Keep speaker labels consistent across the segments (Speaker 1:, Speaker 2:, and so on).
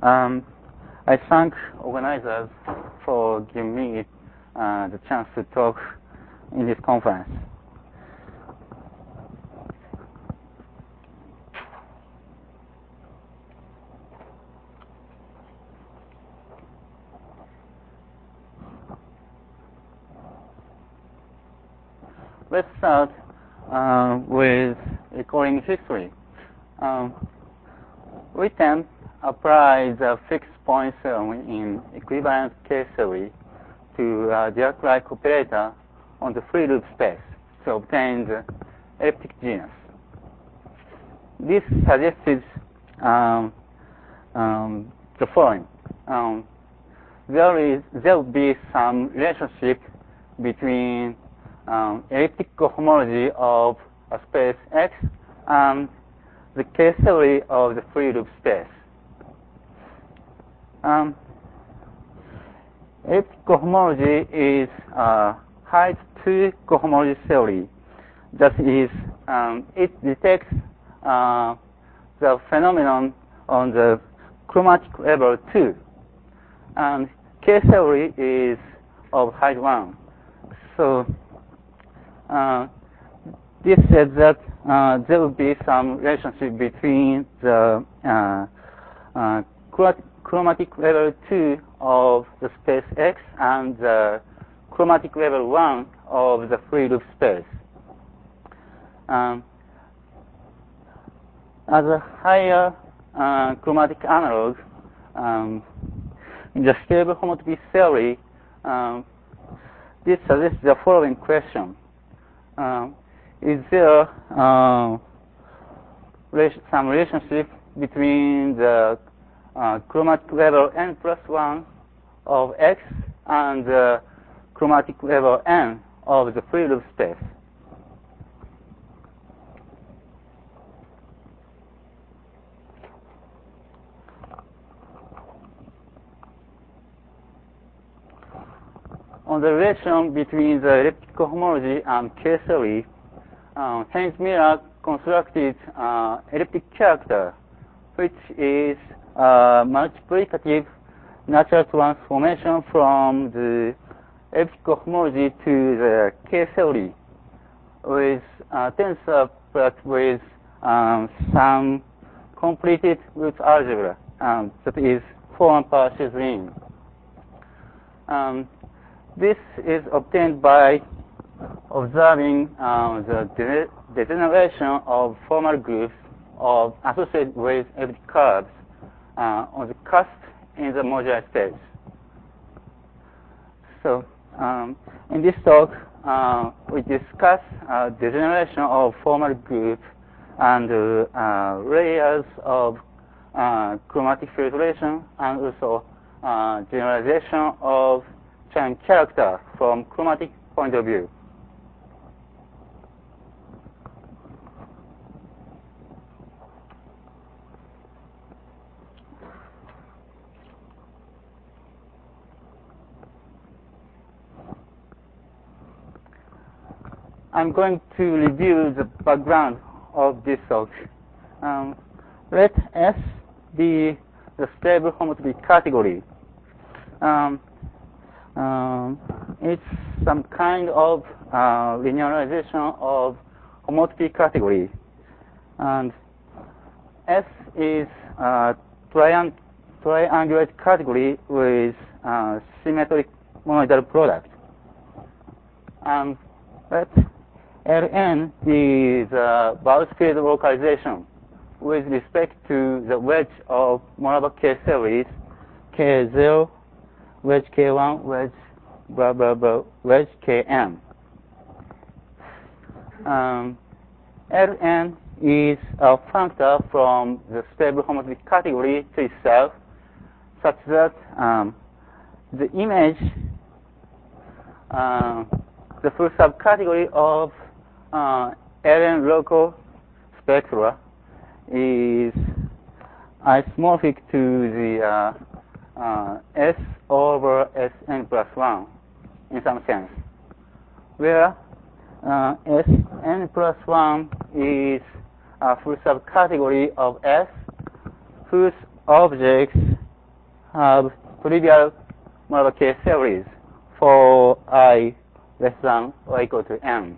Speaker 1: I thank organizers for giving me the chance to talk in this conference. Let's start with recording history. We can apply the fixed point theorem in equivalent case theory to Dirac-like operator on the free loop space to obtain the elliptic genus. This suggested the following. There will be some relationship between elliptic cohomology of a space X and the case theory of the free loop space. Elliptic cohomology is a height 2 cohomology theory. That is, it detects the phenomenon on the chromatic level 2. And case theory is of height 1. So this says that there will be some relationship between the chromatic level 2 of the space X and the chromatic level 1 of the free loop space. As a higher chromatic analog, in the stable homotopy theory, this suggests the following question. Is there some relationship between the chromatic level n plus 1 of X and the chromatic level n of the free loop space? On the relation between the elliptic cohomology and case theory, Haynes-Miller constructed elliptic character, which is a multiplicative natural transformation from the elliptic cohomology to the case theory with tensor but with some completed root algebra that is formed per Schizrin. This is obtained by observing the degeneration of formal groups associated with elliptic curves on the cusp in the modular stage. So, in this talk, we discuss degeneration of formal groups and layers of chromatic filtration, and also generalization of chain character from chromatic point of view. I'm going to review the background of this talk. Let S be the stable homotopy category. It's some kind of linearization of homotopy category. And S is a triangulate category with symmetric monoidal product. And let Ln be the Bouts field localization with respect to the wedge of Morava case series K0, wedge K1, wedge blah blah blah, wedge Kn. Ln is a factor from the stable homotopy category to itself, such that the image, the full subcategory of Ln local spectra is isomorphic to the S over Sn plus 1 in some sense, where Sn plus 1 is a full subcategory of S whose objects have trivial Morava case series for I less than or equal to n.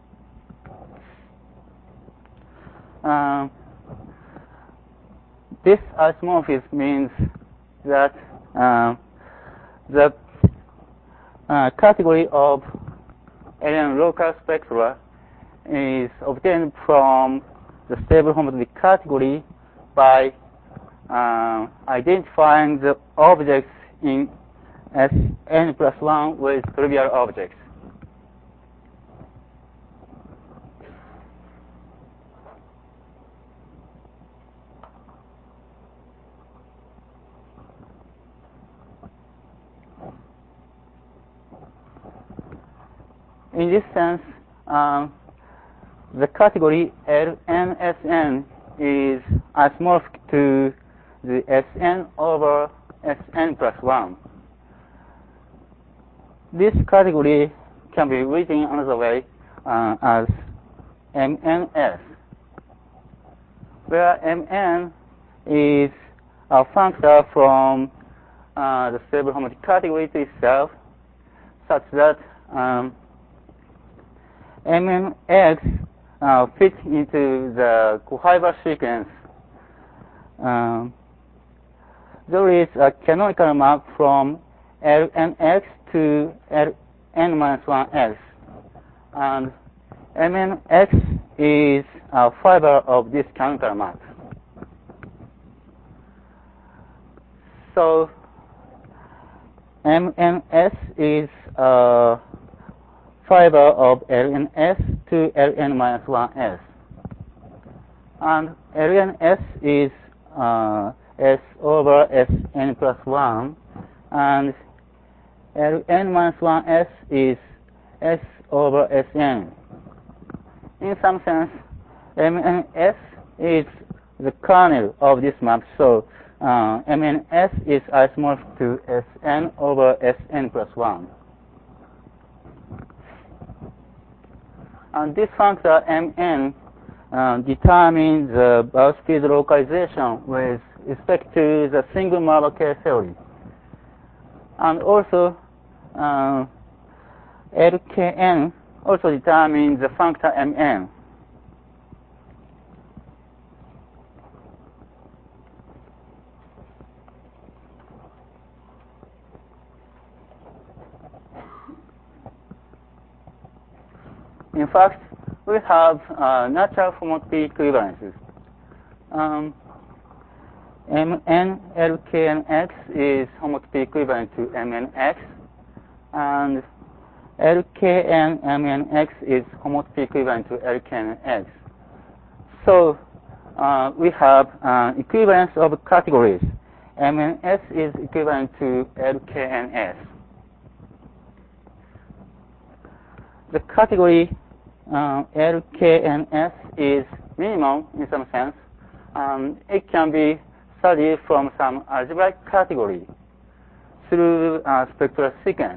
Speaker 1: This isomorphism means that the category of alien local spectra is obtained from the stable homotopy category by identifying the objects in Sn plus 1 with trivial objects. In this sense, the category LNSN is isomorphic to the Sn over Sn plus 1. This category can be written another way as MNS, where Mn is a factor from the stable homotopy category to itself, such that MNX fits into the cohival sequence. There is a canonical map from Lnx to Ln-1x, and Mnx is a fiber of this canonical map. So Mns is a fiber of Lns to Ln-1s, and Lns is S over Sn plus 1, and Ln-1s is S over Sn. In some sense, Mns is the kernel of this map, so Mns is isomorphic to Sn over Sn plus 1. And this factor Mn determines the bound-speed localization with respect to the single Morava case theory. And also, Lkn also determines the factor Mn. In fact, we have natural homotopy equivalences. Mn, Lk, and x is homotopy equivalent to Mnx, and Lk and Mnx is homotopy equivalent to Lk and x. So we have equivalence of categories. Mns is equivalent to Lk and s. The category Lk and s is minimum in some sense. It can be studied from some algebraic category through spectral sequence.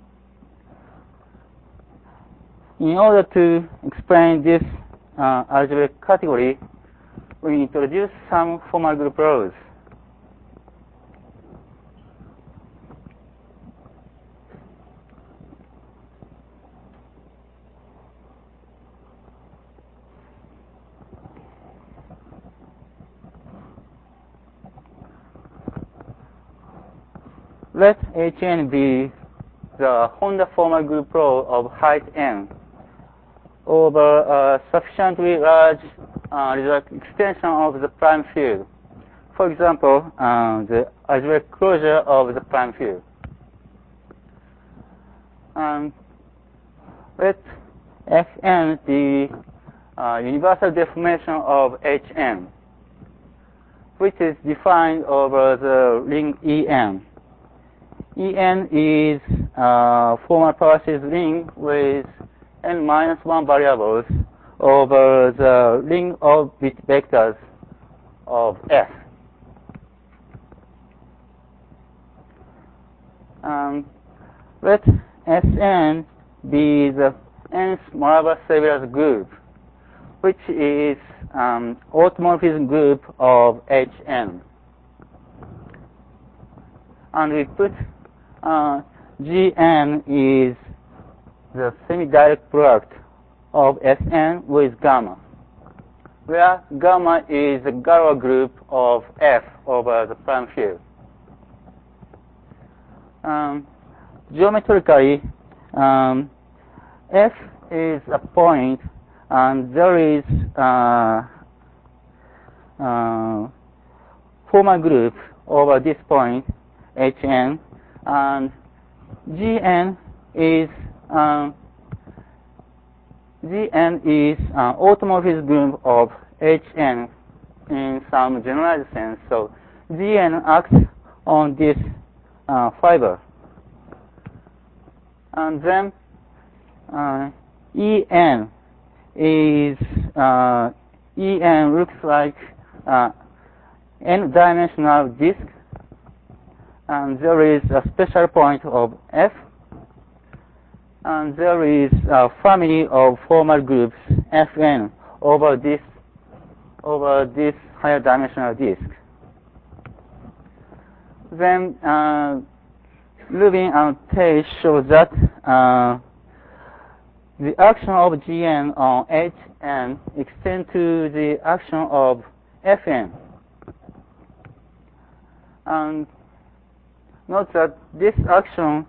Speaker 1: In order to explain this algebraic category, we introduce some formal group laws. Let Hn be the Honda formal group law of height n over a sufficiently large extension of the prime field. For example, the algebraic closure of the prime field. Let Fn be universal deformation of Hn, which is defined over the ring En. En is a formal power series ring with n-1 variables over the ring of bit vectors of F. Let Sn be the nth Morava-Severus group, which is automorphism group of Hn. and we put Gn is the semi-direct product of Sn with gamma, where gamma is the Galois group of F over the prime field. Geometrically, F is a point, and there is formal group over this point, Hn, and Gn is automorphism group of Hn in some generalized sense. So Gn acts on this fiber, and then En is En looks like n-dimensional disk, and there is a special point of F, and there is a family of formal groups Fn over this higher dimensional disk. Then Lubin and Tay show that the action of Gn on Hn extends to the action of Fn. And note that this action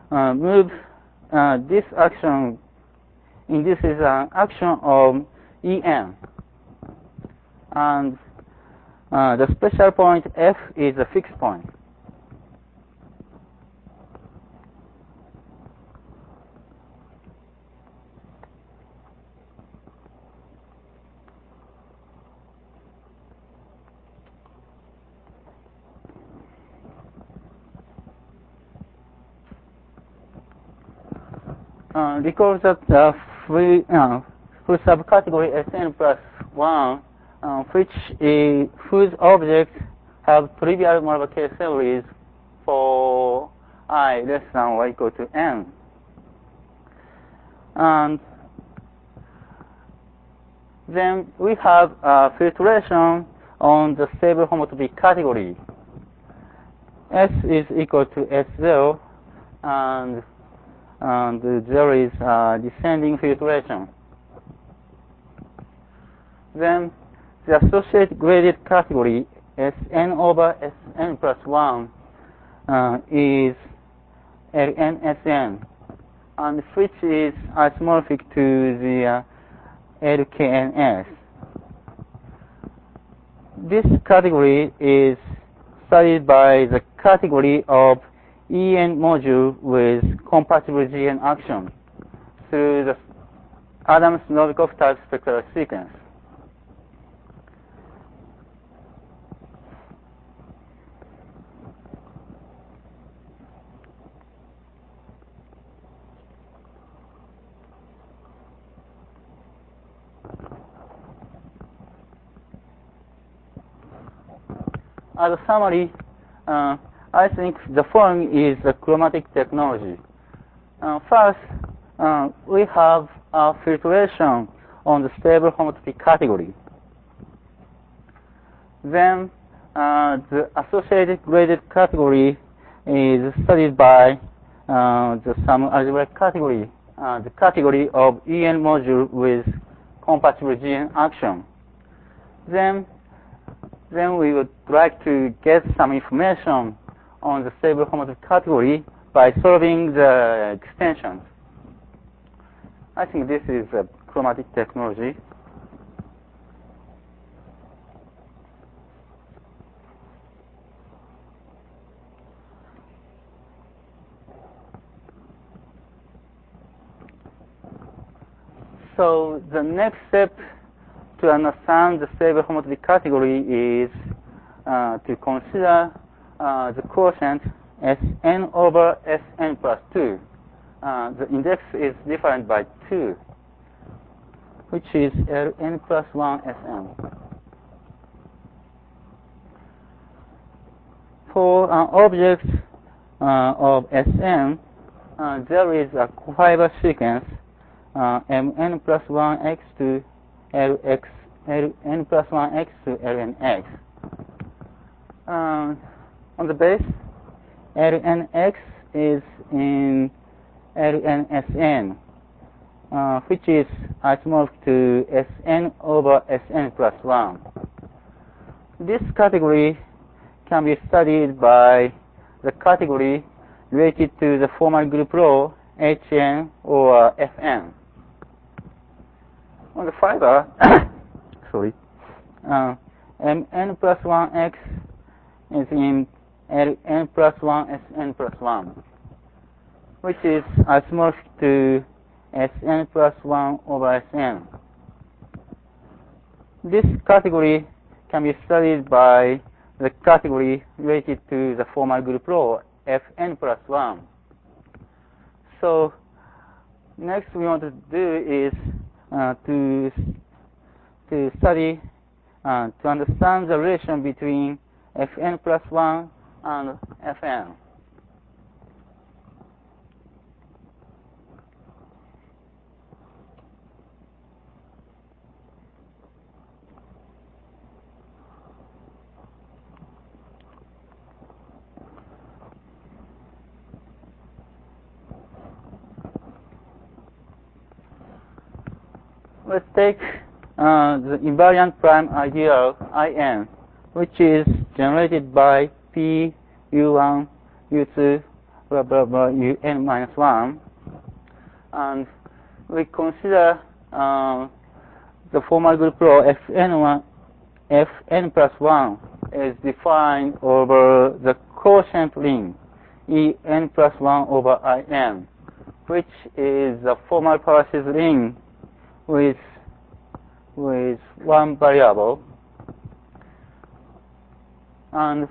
Speaker 1: this action induces an action of En. And the special point F is a fixed point. Recall that free subcategory Sn plus 1, whose objects have trivial Morava K series for I less than or equal to n. And then we have filtration on the stable homotopy category. S is equal to S0, and there is descending filtration. Then the associated graded category Sn over Sn plus 1 is Ln-Sn, and which is isomorphic to the Lkns. This category is studied by the category of En module with compatible Gn action through the Adams-Novikov type spectral sequence. As a summary, I think the following is the chromatic technology. First, we have filtration on the stable homotopy category. Then the associated graded category is studied by some algebraic category, the category of En module with compatible Gn action. Then we would like to get some information on the stable homotopy category by solving the extensions. I think this is a chromatic technology. So the next step to understand the stable homotopy category is to consider the quotient Sn over Sn plus 2. The index is different by 2, which is Ln plus 1 Sn. For an object of Sn, there is a fiber sequence Mn plus 1x to Lx, Ln plus 1x to Lnx. On the base, Lnx is in Ln Sn, which is isomorphic to Sn over Sn plus 1. This category can be studied by the category related to the formal group law Hn or Fn. On the fiber, sorry, Mn plus 1x is in Ln plus 1 Sn plus 1, which is isomorphic to Sn plus 1 over Sn. This category can be studied by the category related to the formal group law Fn plus 1. So next we want to do is to study, to understand the relation between Fn plus 1 and Fn. Let's take the invariant prime ideal In, which is generated by P, U1, U2, blah, blah, blah, Un minus 1. And we consider the formal group law Fn plus 1 is defined over the quotient ring En plus 1 over In, which is the formal power series ring with one variable, and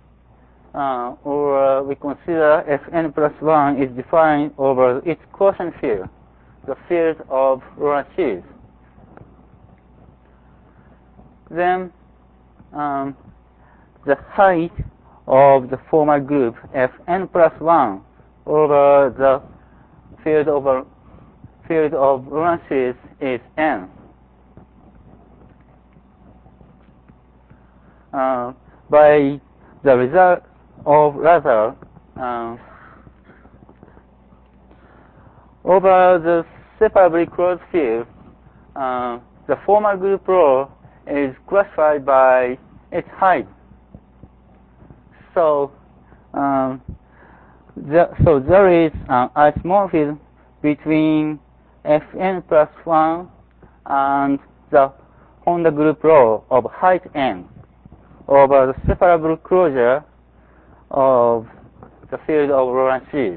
Speaker 1: or we consider Fn plus 1 is defined over its quotient field, the field of Laurent series. Then the height of the formal group Fn plus 1 over the field of Laurent series is n. By the result of Lazar, over the separably closed field, the formal group law is classified by its height. So there is an isomorphism between Fn plus 1 and the Honda group law of height n over the separable closure of the field of Laurent series.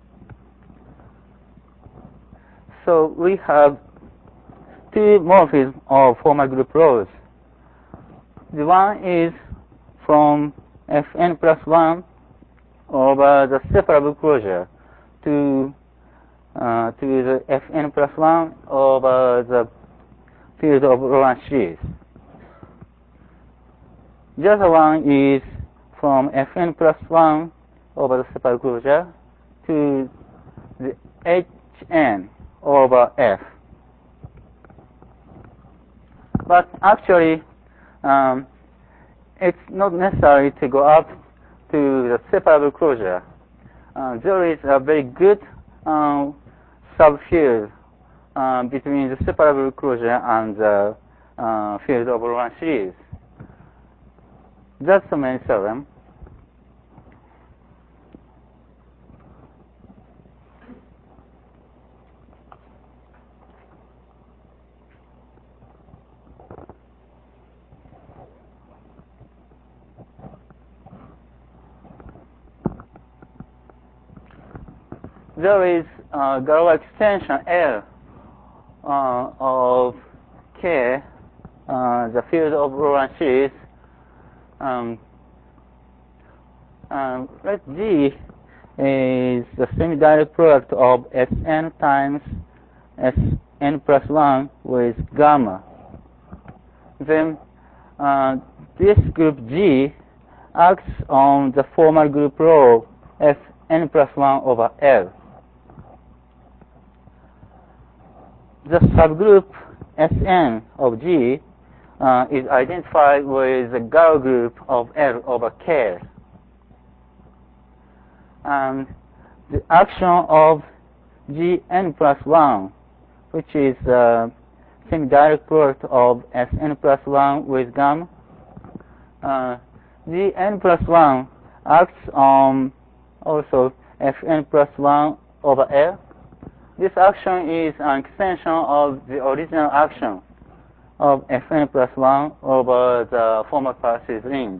Speaker 1: So we have two morphisms of formal group laws. The one is from Fn plus 1 over the separable closure to the Fn plus 1 over the field of Laurent series. The other one is from Fn plus 1 over the separable closure to the Hn over F. But actually, it's not necessary to go up to the separable closure. There is a very good subfield between the separable closure and the field of Laurent series. That's the main theorem. There is a Galois extension L of K, the field of Laurent series. Let G is the semi-direct product of Sn times Sn plus 1 with gamma. Then this group G acts on the formal group law Fn plus 1 over L. The subgroup Sn of G is identified with the Galois group of L over K. and the action of Gn+1, which is a semi-direct product of Sn+1 with gamma. Gn+1 acts on also Fn+1 over L. This action is an extension of the original action of Fn+1 over the formal Parsons ring.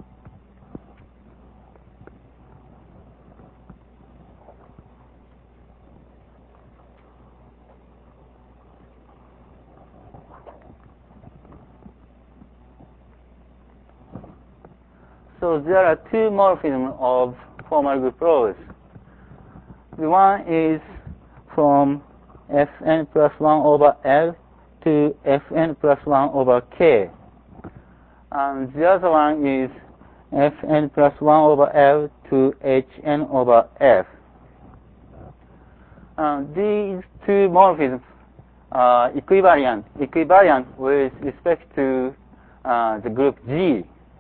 Speaker 1: So there are two morphisms of formal group laws. The one is from Fn+1 over L to Fn+1 over K. And the other one is Fn+1 over L to Hn over F. These two morphisms are equivariant with respect to the group G.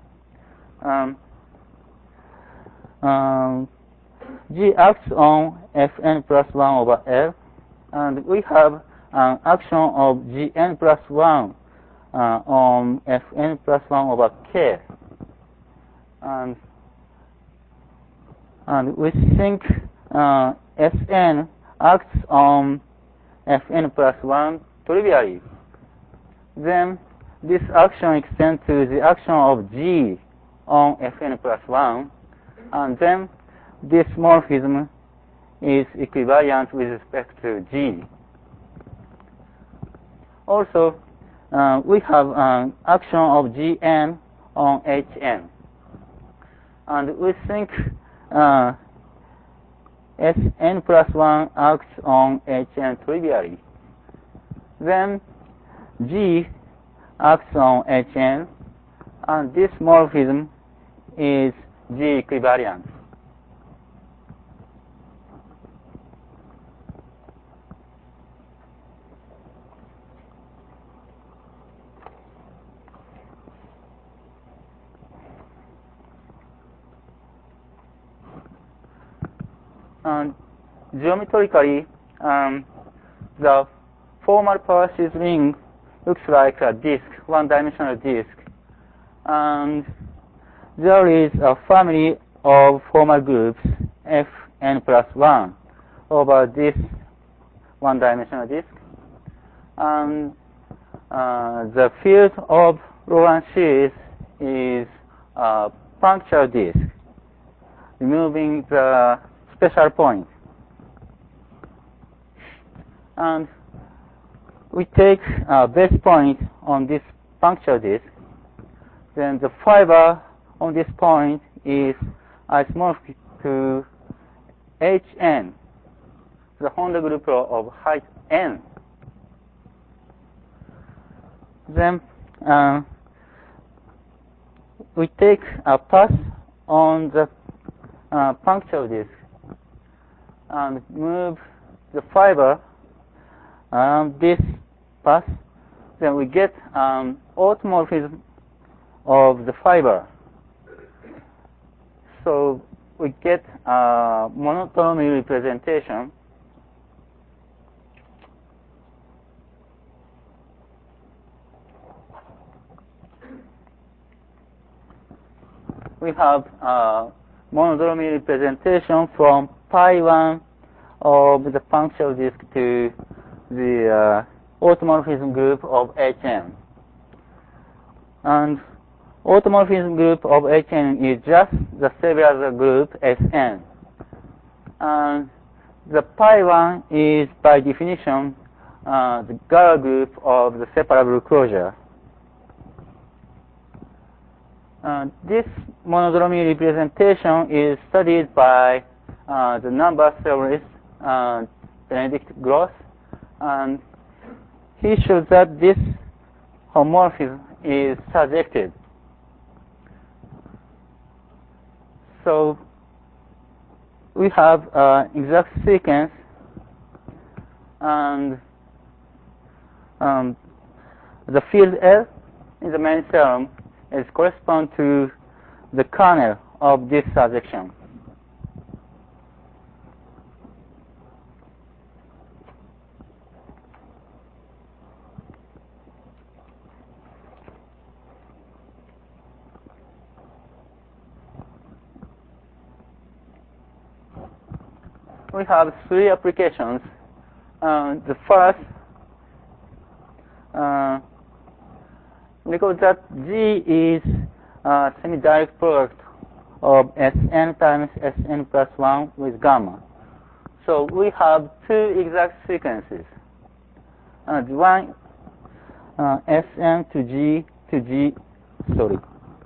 Speaker 1: G acts on Fn+1 over L, and we have an action of Gn+1 on Fn+1 over K. And we think Sn acts on Fn+1 trivially. Then this action extends to the action of G on Fn+1, and then this morphism is equivariant with respect to G. Also, we have an action of Gn on Hn, and we think Sn+1 acts on Hn trivially. Then G acts on Hn, and this morphism is G equivariant. And geometrically, the formal Parsons ring looks like a disk, one-dimensional disk. And there is a family of formal groups Fn+1 over this one-dimensional disk. And the field of Laurent series is a puncture disk, removing the special point. And we take a base point on this puncture disk. Then the fiber on this point is isomorphic to Hn, the Honda group law of height n. Then we take a path on the puncture disk and move the fiber around this path. Then we get automorphism of the fiber. So we get a monotony representation. We have a monodromy representation from pi1 of the puncture disk to the automorphism group of Hn. And automorphism group of Hn is just the Sevier group Sn. And the pi1 is by definition the Galois group of the separable closure. This monodromy representation is studied by the number theorist Benedict Gross, and he shows that this homomorphism is surjective. So we have an exact sequence, and the field L in the main theorem is correspond to the kernel of this surjection. we have three applications. The first, because that G is a semi-direct product of Sn times Sn plus 1 with gamma. So we have two exact sequences. One Sn to G to G, sorry.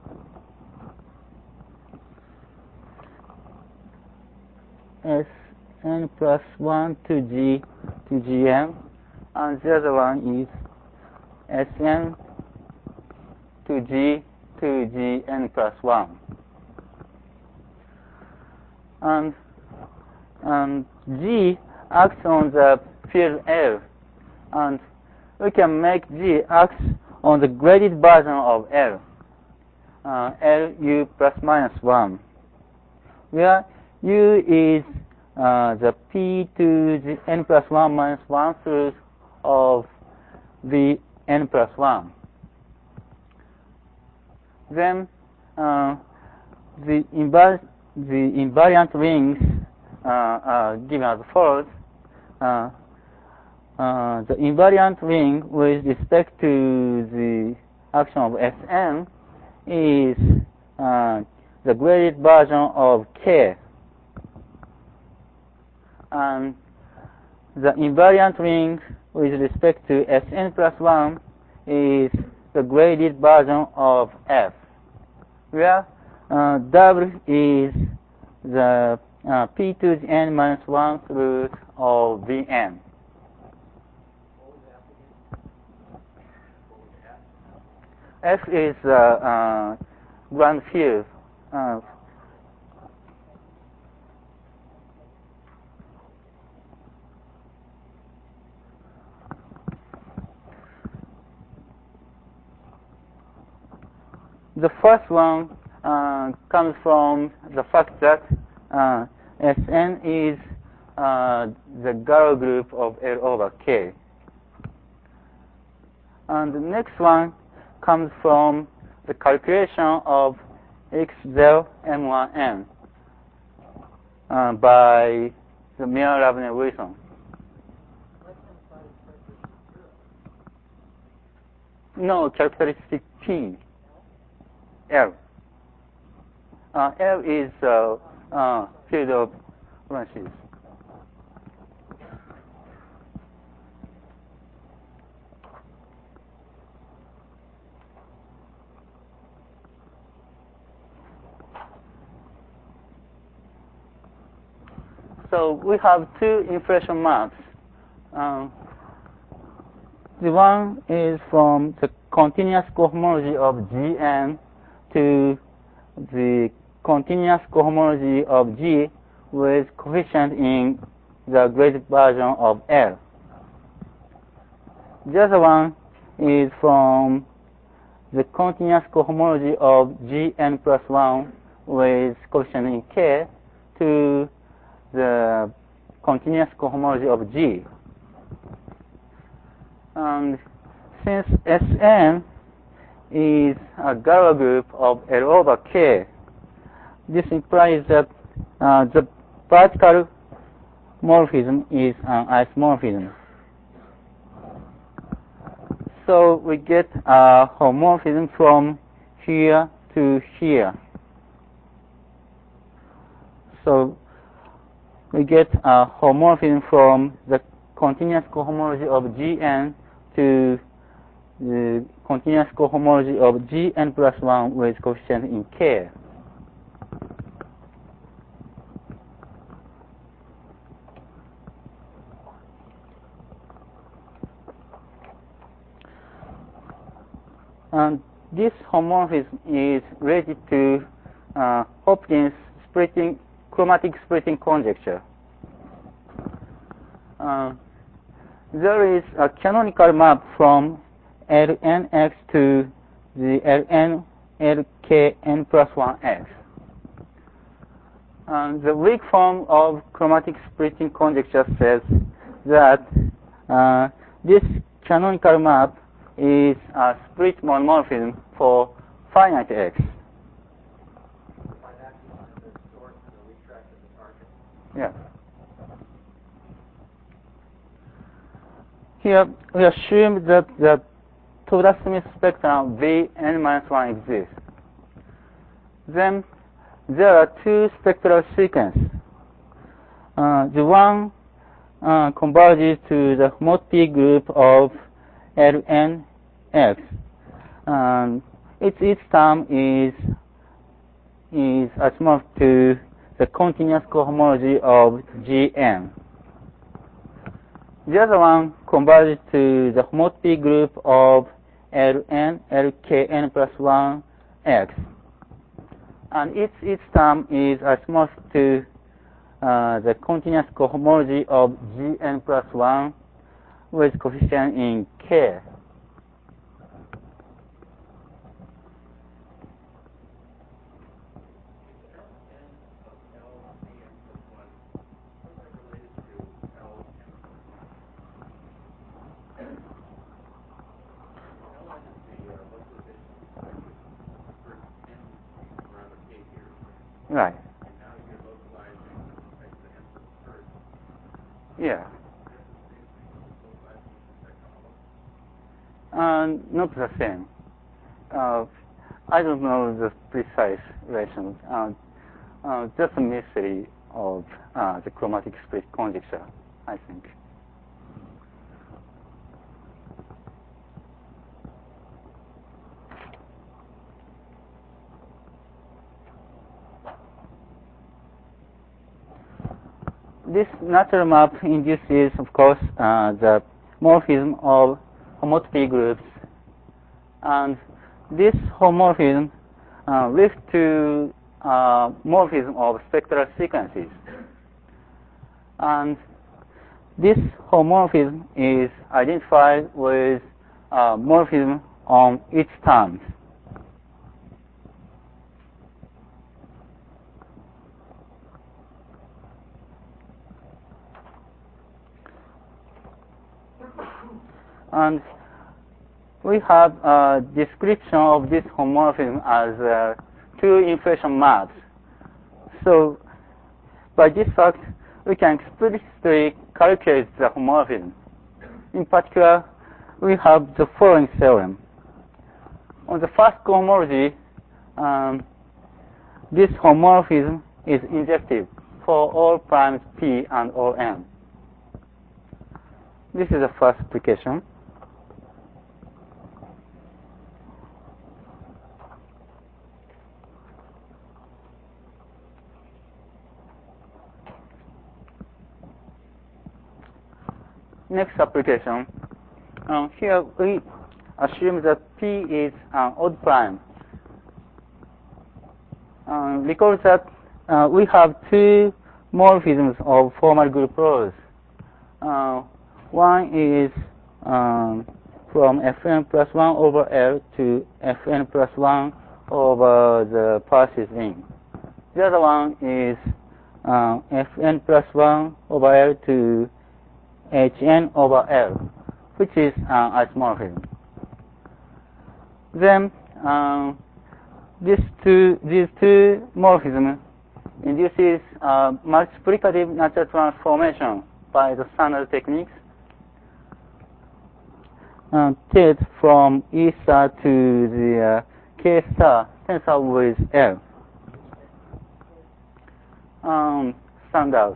Speaker 1: Sn plus 1 to G to Gm, and the other one is Sn to G to Gn plus 1. And G acts on the field L, and we can make G act on the graded version of L, Lu plus minus 1, where U is the P to the n plus 1 minus 1 through of the n plus 1. Then the invariant rings are given as follows. The invariant ring with respect to the action of Sn is the graded version of K. And the invariant ring with respect to Sn plus 1 is the graded version of F, where W is the P to the n minus 1 root of Vn. F is the ground field. The first one comes from the fact that Sn is the Galois group of L over K. And the next one comes from the calculation of X0 M1N by the Miller-Lavner-Wilson. No, characteristic P. L. L is field of branches. So we have two inflation maps. The one is from the continuous cohomology of Gn to the continuous cohomology of G with coefficient in the graded version of L. The other one is from the continuous cohomology of Gn plus 1 with coefficient in K to the continuous cohomology of G. And since Sn is a Galois group of L over K, this implies that the vertical morphism is an isomorphism. So we get a homomorphism from here to here. So we get a homomorphism from the continuous cohomology of Gn to the continuous cohomology of Gn plus 1 with coefficient in K. And this homomorphism is related to Hopkins chromatic splitting conjecture. There is a canonical map from Lnx to the Ln Lkn plus 1x. And the weak form of chromatic splitting conjecture says that this canonical map is a split monomorphism for finite x. Yeah. here we assume that the Toda-Smith spectrum Vn-1 exists. Then there are two spectral sequences. The one converges to the homotopy group of Lnx. Its term is isomorphic to the continuous cohomology of Gn. The other one converges to the homotopy group of Ln, Lkn plus 1x. And its term is isomorphic to the continuous cohomology of Gn plus 1 with coefficient in K. Right. Yeah. Not the same. I don't know the precise relation. Just a mystery of the chromatic split conjecture, I think. This natural map induces, of course, the morphism of homotopy groups, and this homomorphism leads to morphism of spectral sequences. And this homomorphism is identified with morphism on its terms. And we have a description of this homomorphism as two inflation maps. So by this fact, we can explicitly calculate the homomorphism. In particular, we have the following theorem. On the first cohomology, this homomorphism is injective for all primes P and all N. This is the first application. Next application. Here we assume that P is an odd prime. Because that we have two morphisms of formal group rows. One is from Fn plus 1 over L to Fn plus 1 over the Peirce's ring. The other one is Fn plus 1 over L to Hn over L, which is isomorphism. Then these two morphisms induces multiplicative natural transformation by the standard techniques. Take from E star to the K star tensor with L. Standard.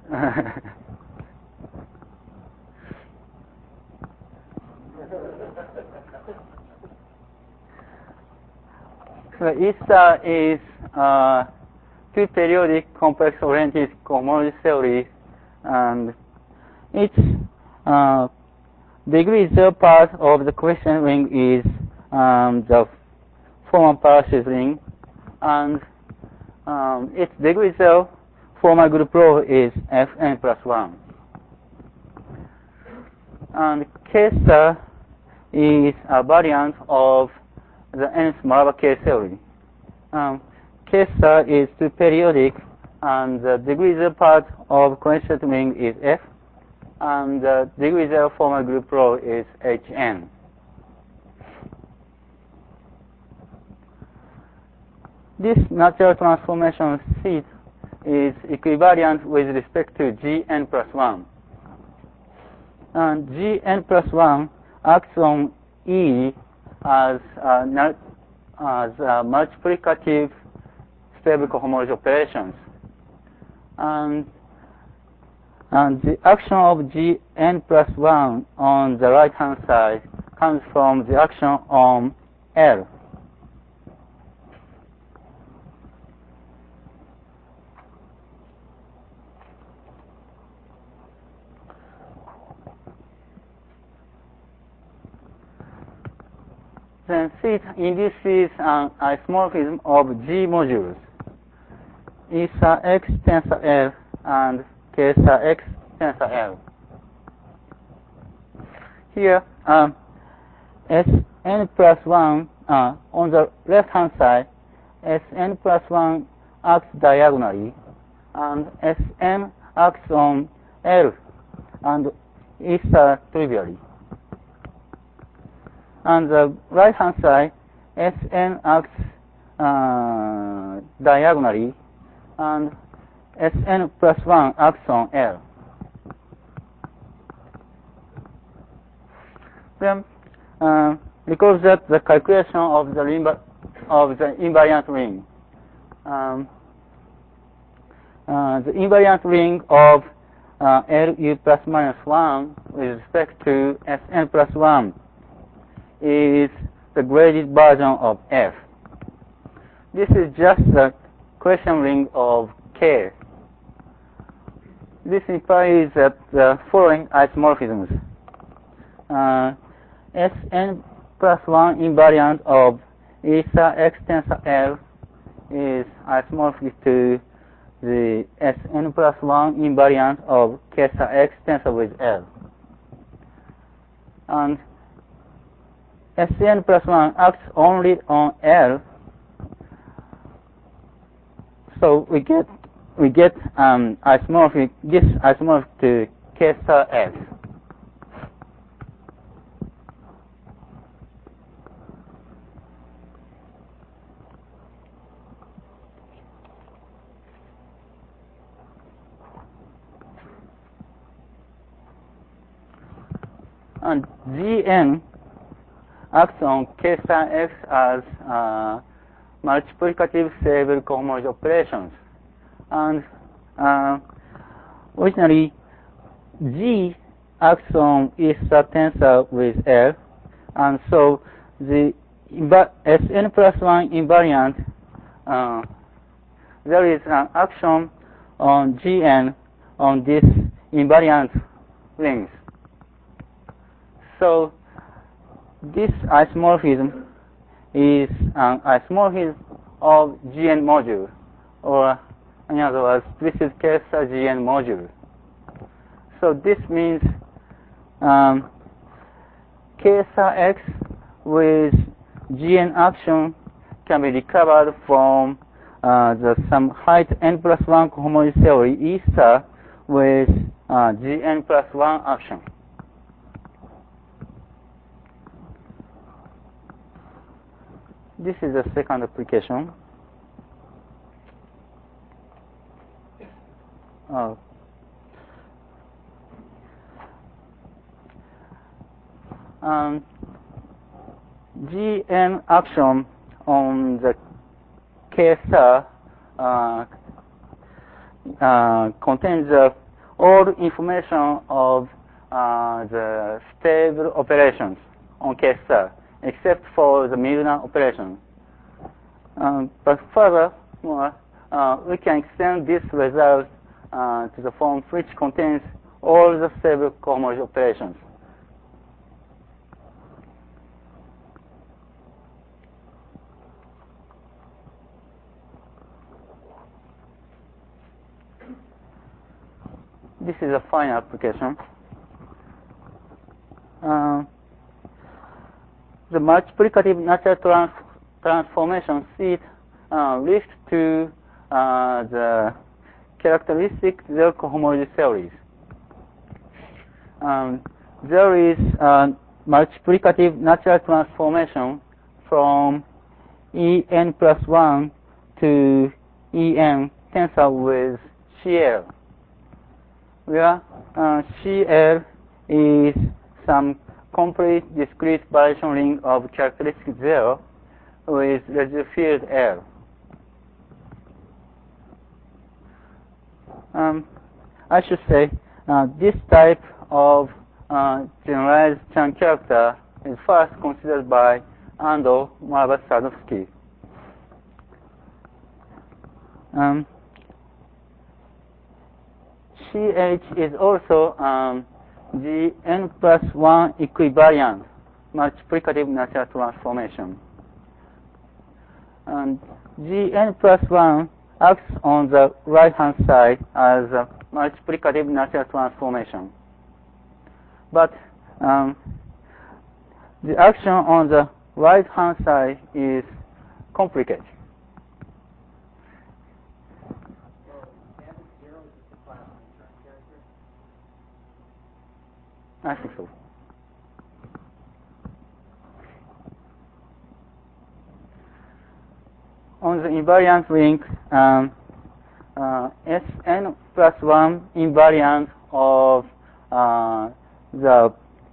Speaker 1: So E star is two periodic complex oriented cohomology theory, and its degree zero part of the coefficient ring is the formal Peirce's ring, and its degree zero formal group row is Fn plus 1. And K star is a variant of the nth Morava K theory. K star is two periodic, and the degree zero part of coincident ring is F, and the degree zero formal group row is Hn. This natural transformation seat is equivariant with respect to Gn plus 1. And Gn plus 1 acts on E as multiplicative stable cohomology operations. And the action of Gn plus 1 on the right-hand side comes from the action on L. Then theta induces an isomorphism of G modules, E star x tensor L and K star x tensor L. Here, Sn plus 1, on the left-hand side, Sn plus 1 acts diagonally, and Sn acts on L and E star trivially. On the right-hand side, Sn acts diagonally, and Sn plus 1 acts on L. Then, because that the calculation of the invariant ring, the invariant ring of Lu plus minus 1 with respect to Sn plus 1 is the graded version of F. This is just the question ring of K. This implies that the following isomorphisms. Sn plus 1 invariant of E star x tensor L is isomorphic to the Sn plus 1 invariant of K star x tensor with L. And Sn plus 1 acts only on L, so we get isomorphic to K star x. And Gn acts on K star x as multiplicative stable cohomology operations. And originally, G acts on E star tensor with L, and so the Sn plus 1 invariant, there is an action on Gn on this invariant rings. So this isomorphism is an isomorphism of Gn module, or in other words, this is K star Gn module. So this means K star x with Gn action can be recovered from some height n plus 1 cohomology theory E star with Gn plus 1 action. This is the second application. Gn action on the K star contains all information of the stable operations on K star, except for the Milnor operation. But furthermore, we can extend this result to the form which contains all the stable cohomology operations. This is a final application. The multiplicative natural transformation seat leads to the characteristic zero cohomology theories. There is a multiplicative natural transformation from En plus 1 to En tensor with CL, where CL is some complete discrete variation ring of characteristic 0 with residual field L. I should say this type of generalized Chern character is first considered by Andor, Marabas, Sadowski. CH is also Gn plus 1 equivariant multiplicative natural transformation. And Gn plus 1 acts on the right-hand side as a multiplicative natural transformation. But the action on the right-hand side is complicated. I think so. On the invariant ring, Sn plus 1 invariant of the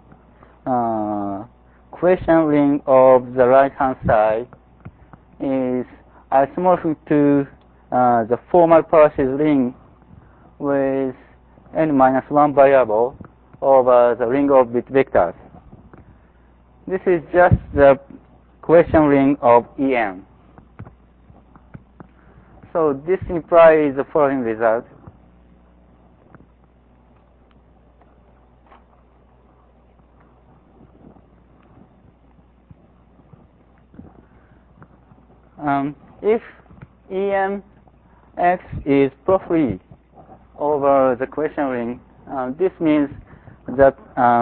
Speaker 1: question ring of the right-hand side is isomorphic to the formal power series ring with n-1 variable over the ring of bit vectors. This is just the question ring of En. So this implies the following result. If EMX is pro-free over the question ring, this means that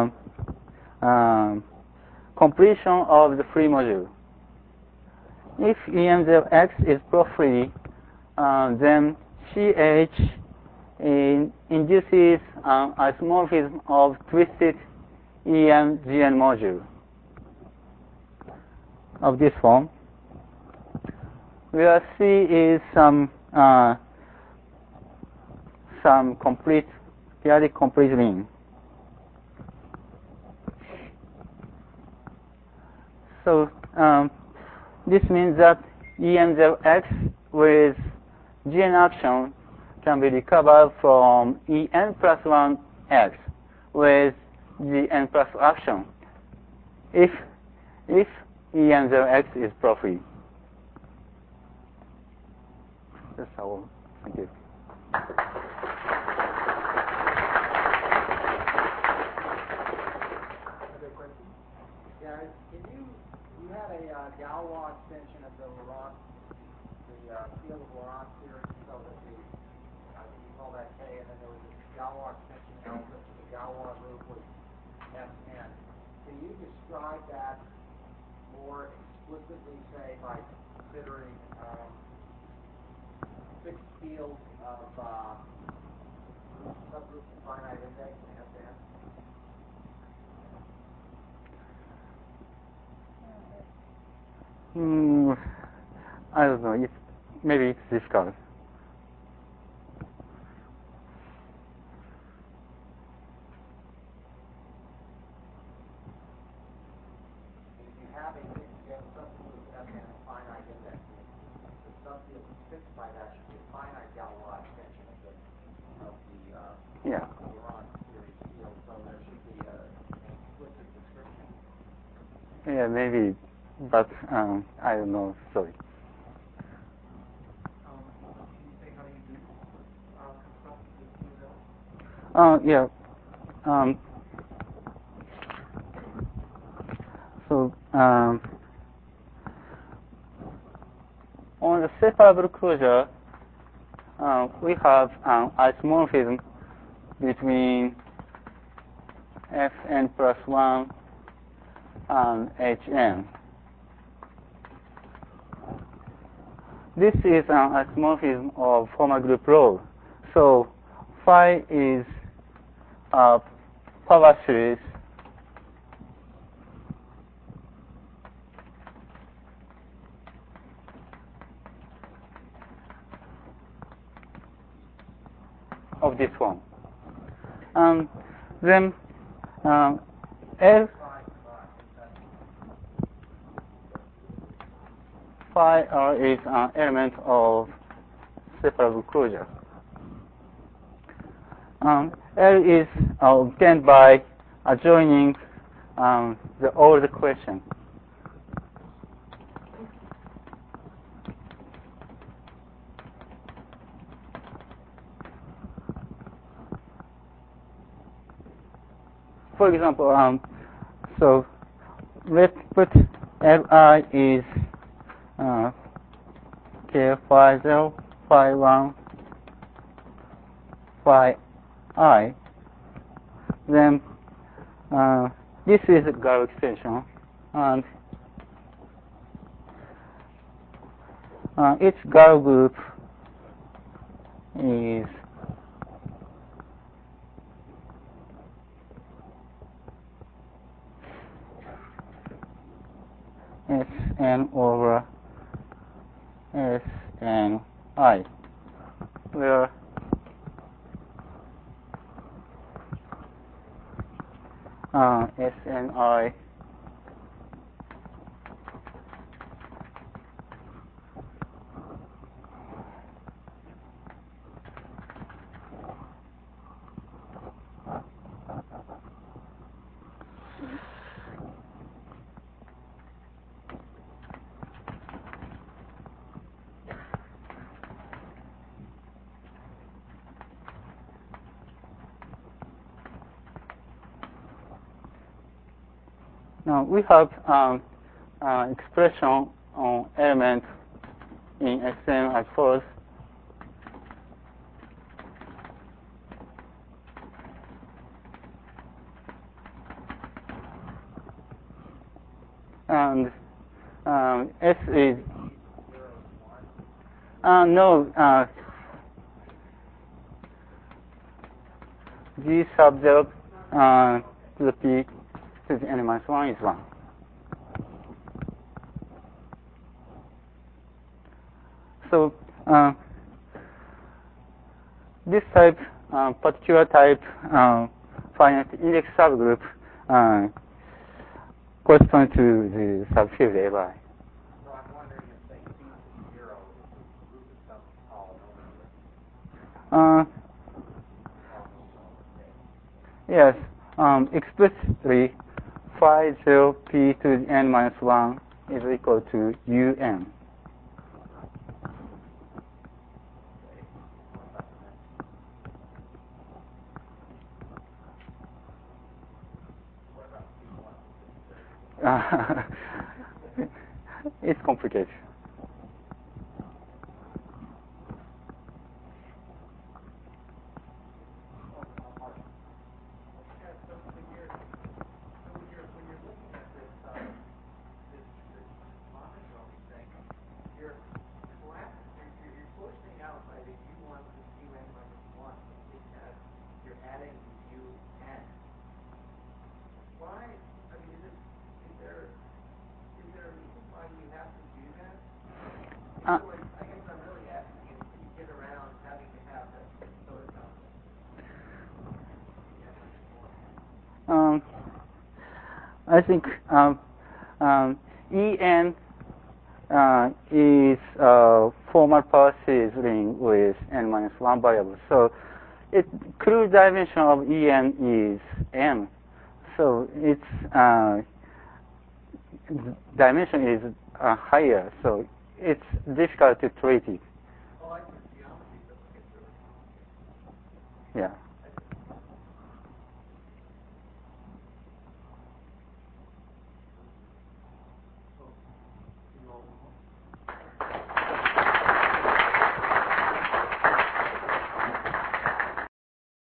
Speaker 1: completion of the free module. If EM0X is pro-free, then CH induces isomorphism of twisted EM-GN module of this form, where C is some complete periodic complete ring. So this means that EM0X with GN action can be recovered from En plus 1X with GN plus action if EM0X is pro-free. That's all. Thank you.
Speaker 2: Other questions? Yeah, you had a Galois extension of the Laurent, the field of Laurent series, so that you call that K, and then there was a Galois extension alpha to the Galois loop with Fn. Can you describe that more explicitly, say, by considering fixed field of subgroups of finite index and Fn?
Speaker 1: I don't know. Maybe it's difficult.
Speaker 2: If you have a subgroup of Fn finite index, the subfield that's fixed by that should be a finite Galois extension of the Laurent series field, so there should be an explicit description.
Speaker 1: Yeah, maybe, but I don't know. Sorry.
Speaker 2: Can you say how you do construct the field?
Speaker 1: Yeah. So on the separable closure, we have isomorphism between Fn plus 1 and Hn. This is an isomorphism of formal group rho. So phi is a power series of this form. And then L phi R is an element of separable closure. L is obtained by adjoining the old question. For example, so let's put Li is K phi 0, phi 1, phi I. Then this is a Garo extension, and its Garo group is Sn over Sni, where Sni now we have expression on element in Sn as follows. And S is no G sub 0 to the P to the n minus 1 is 1. So this type, particular type finite index subgroup corresponds to the subfield Li.
Speaker 2: So I'm wondering if say P is 0, the group is some
Speaker 1: Yes, explicitly phi 0 P to the n minus 1 is equal to Un. It's complicated. I think En is a formal power series ring with n minus 1 variable. So crude dimension of En is n. So its dimension is higher. So it's difficult to treat it.
Speaker 2: Well, I think geometry doesn't get really complicated.
Speaker 1: Yeah.